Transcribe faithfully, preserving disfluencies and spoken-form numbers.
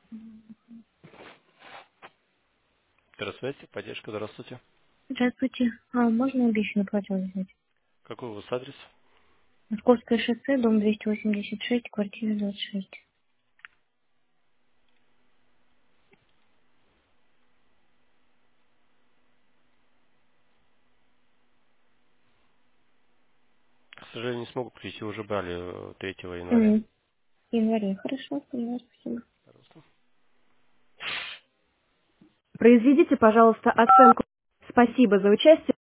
Здравствуйте, поддержка, здравствуйте. Здравствуйте. А можно обещанный платеж взять? Какой у вас адрес? Московское шоссе, дом двести восемьдесят шесть, квартира двадцать шесть. К сожалению, не смогу прийти, уже брали э, третьего января. М, В январе. Хорошо, поняла, спасибо. Пожалуйста. Произведите, пожалуйста, оценку. Спасибо за участие.